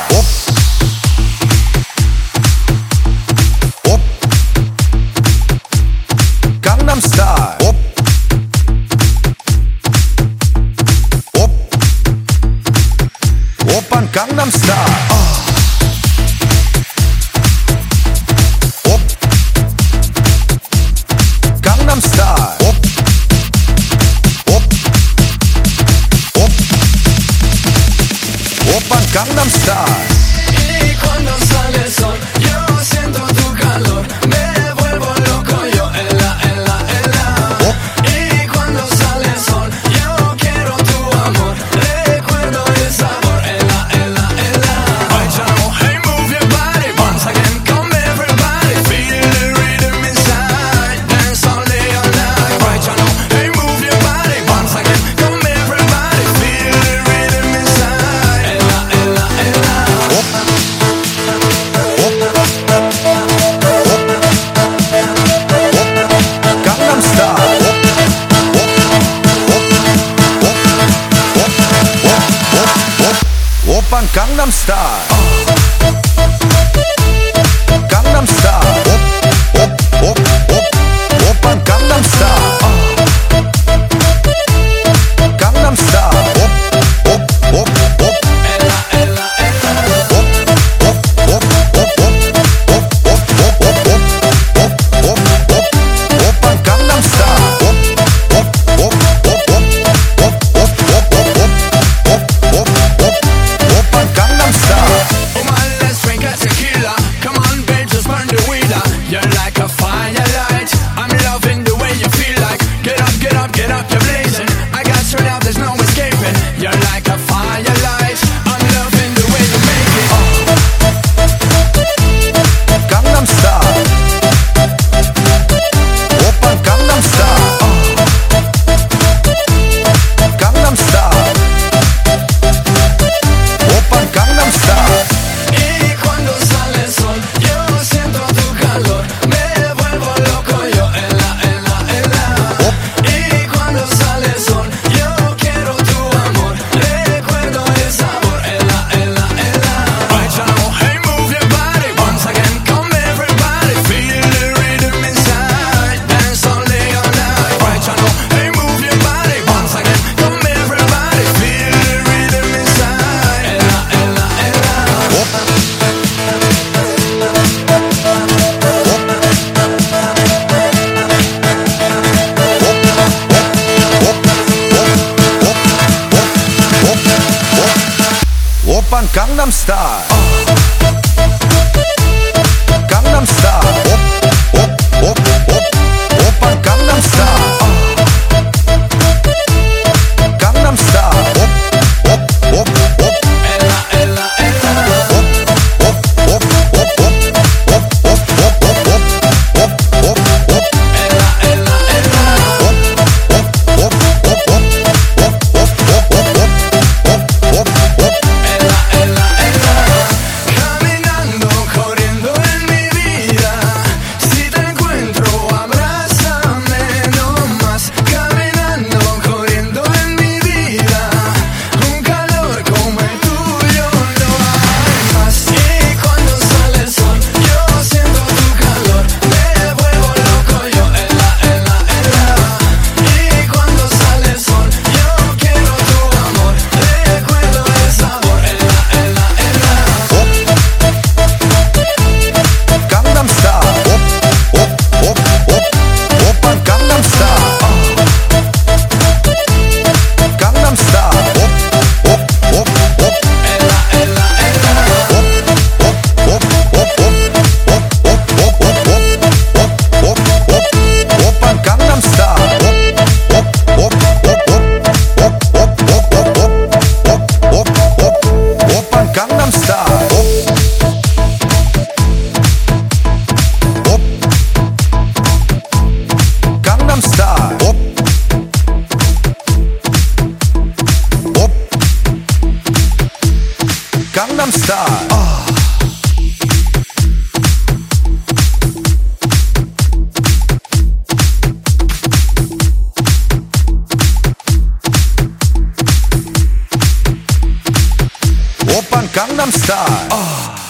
Gangnam Style. Oppan Gangnam Style. Gangnam Style. Oppan Gangnam Style. Y cuando sale el sol, yo siento tu calor, me vuelvo loco yo en la. Y cuando sale el sol, yo quiero tu amor, recuerdo el sabor en la. Right now, hey, move your body once again, come everybody, feel the rhythm inside, dance all day all night. Right now, hey, move your body once again, come everybody, feel the rhythm inside, en la. Gangnam Style. Oppan Gangnam Style. Gangnam Style. Oppan Gangnam Style. Gangnam Style. Oppan Gangnam Style. Oppan Gangnam Style. Oh man, let's drink a tequila. Come on, babe, just burn the weed out. You're like a firelight. I'm loving the way you feel like. Get up, get up, get up, you're blazing. I got straight out, there's no escaping. You're like a firelight. I'm loving the way you make it. Gangnam Style. Oppan Gangnam Style. Gangnam Style. Oppan Gangnam Style. Y cuando sale el sol, yo siento tu calor, me vuelvo loco yo en la. Y cuando sale el sol, yo quiero tu amor, recuerdo el sabor en la. Right now, hey, move your body once again, come everybody, feel the rhythm inside, dance all day all night. Right now, hey, move your body once again, come everybody, feel the rhythm inside, en la. Oppan Gangnam Style. Gangnam Style. Oppan Gangnam Style. Gangnam Style. Caminando, corriendo en mi vida, si te encuentro, abrázame nomás. Caminando, corriendo en mi vida, un calor como el tuyo no hay más. Y cuando sale el sol, yo siento tu calor, me vuelvo loco yo en la. Y cuando sale el sol, yo quiero tu amor, recuerdo el sabor en la. Gangnam Style. Oppan Gangnam Style. Gangnam Style. Oppan Gangnam Style. Oppan Gangnam Style. Gangnam Style. Gangnam Style. Oppan Gangnam Gangnam Style